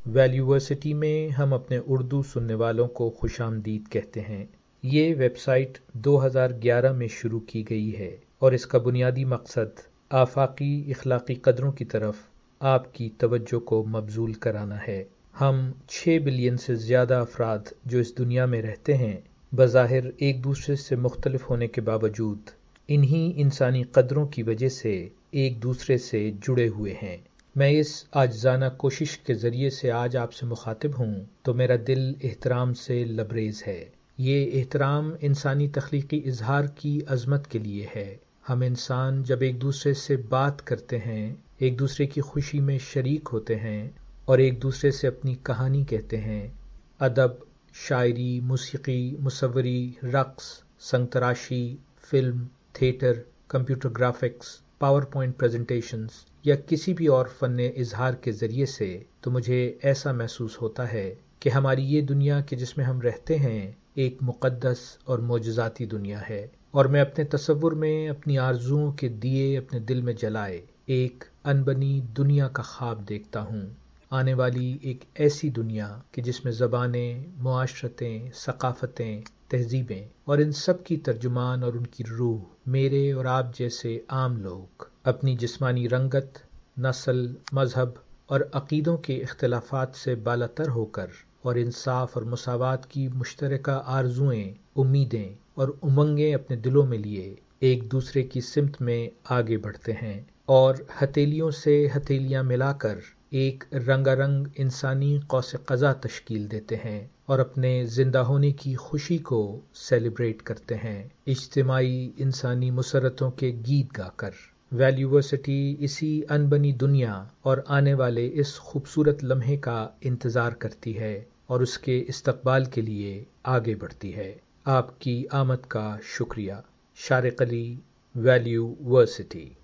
ویلیوورسٹی میں ہم اپنے اردو سننے والوں کو خوش آمدید کہتے ہیں۔ یہ ویب سائٹ 2011 میں شروع کی گئی ہے اور اس کا بنیادی مقصد آفاقی اخلاقی قدروں کی طرف آپ کی توجہ کو مبذول کرانا ہے۔ ہم 6 بلین سے زیادہ افراد جو اس دنیا میں رہتے ہیں، بظاہر ایک دوسرے سے مختلف ہونے کے باوجود انہی انسانی قدروں کی وجہ سے ایک دوسرے سے جڑے ہوئے ہیں۔ میں اس عاجزانہ کوشش کے ذریعے سے آج آپ سے مخاطب ہوں تو میرا دل احترام سے لبریز ہے۔ یہ احترام انسانی تخلیقی اظہار کی عظمت کے لیے ہے۔ ہم انسان جب ایک دوسرے سے بات کرتے ہیں، ایک دوسرے کی خوشی میں شریک ہوتے ہیں اور ایک دوسرے سے اپنی کہانی کہتے ہیں، ادب، شاعری، موسیقی، مصوری، رقص، سنگ تراشی، film, theatre, computer graphics, power point presentations یا کسی بھی اور فن اظہار کے ذریعے سے، تو مجھے ایسا محسوس ہوتا ہے کہ ہماری یہ دنیا کہ جس میں ہم رہتے ہیں ایک مقدس اور معجزاتی دنیا ہے، اور میں اپنے تصور میں اپنی آرزوؤں کے دیے اپنے دل میں جلائے ایک انبنی دنیا کا خواب دیکھتا ہوں۔ آنے والی ایک ایسی دنیا کہ جس میں زبانیں، معاشرتیں، ثقافتیں، تہذیبیں اور ان سب کی ترجمان اور ان کی روح میرے اور آپ جیسے عام لوگ اپنی جسمانی رنگت، نسل، مذہب اور عقیدوں کے اختلافات سے بالاتر ہو کر اور انصاف اور مساوات کی مشترکہ آرزوئیں، امیدیں اور امنگیں اپنے دلوں میں لیے ایک دوسرے کی سمت میں آگے بڑھتے ہیں اور ہتھیلیوں سے ہتھیلیاں ملا کر ایک رنگا رنگ انسانی قوس قزح تشکیل دیتے ہیں اور اپنے زندہ ہونے کی خوشی کو سیلیبریٹ کرتے ہیں، اجتماعی انسانی مسرتوں کے گیت گا کر۔ ویلیوورسٹی اسی انبنی دنیا اور آنے والے اس خوبصورت لمحے کا انتظار کرتی ہے اور اس کے استقبال کے لیے آگے بڑھتی ہے۔ آپ کی آمد کا شکریہ۔ شارق علی، ویلیوورسٹی۔